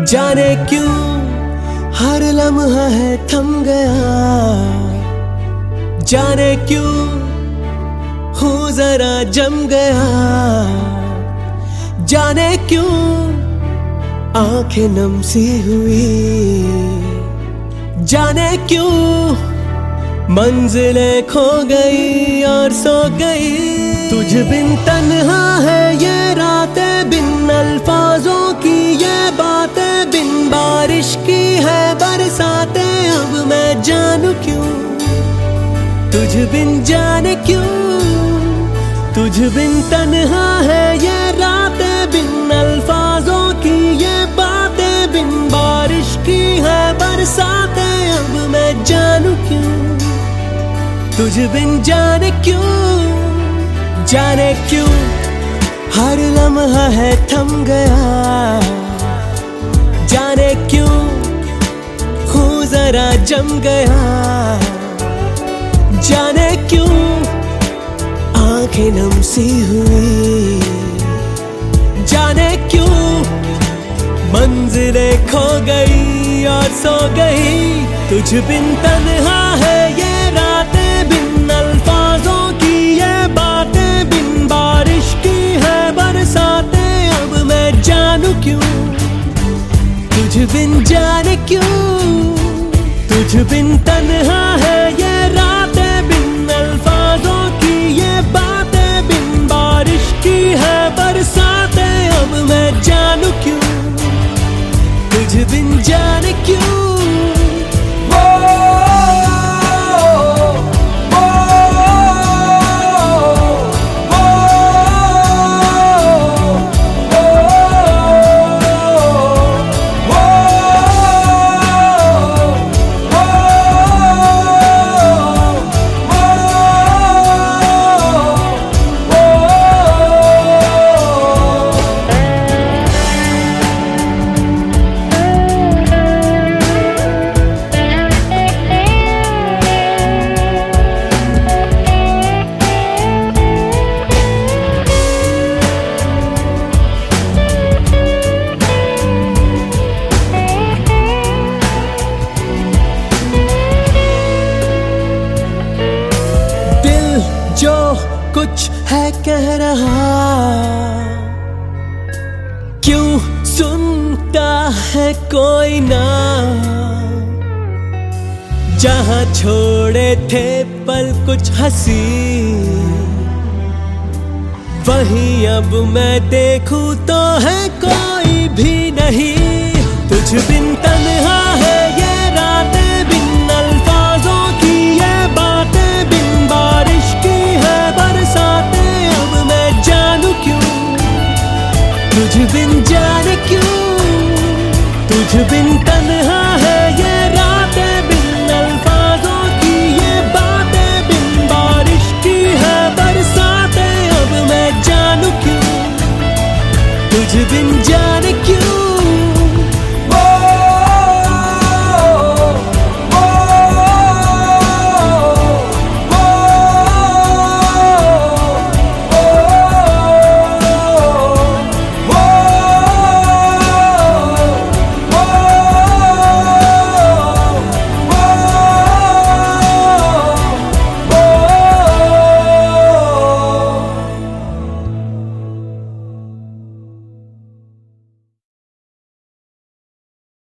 जाने क्यों हर लम्हा है थम गया, जाने क्यों हूँ जरा जम गया, जाने क्यों आंखें नम सी हुई, जाने क्यों मंजिलें खो गई और सो गई। तुझ बिन तन्हा है ये रातें, बिन अल्फाजों की ये बातें, बिन बारिश की है बरसातें। अब मैं जानू क्यों तुझ बिन, जाने क्यों तुझ बिन तन्हा है ये रातें, बिन अल्फाजों की ये बातें, बिन बारिश की है बरसातें। अब मैं जानू क्यों तुझ बिन, जाने क्यों, जाने क्यों हर लम्हा है थम गया, जाने क्यों हूँ जरा जम गया, जाने क्यों आंखें नम सी हुई, जाने क्यों मंजिलें खो गई और सो गई। तुझ बिन तन्हा है ये रातें, बिन अल्फाजों की ये बातें, बिन बारिश की है बरसातें। अब मैं जानू क्यों तुझ बिन, जाने क्यों तुझ बिन तन्हा है ये रातें, बिन अल्फाजों की ये बातें, बिन बारिश की है बरसातें। अब मैं जानू क्यों तुझ बिन, जाने क्यों। जो कुछ है कह रहा, क्यों सुनता है कोई ना। जहां छोड़े थे पल कुछ हंसी, वहीं अब मैं देखूं तो है कोई भी नहीं। तुझ बिन तन्हा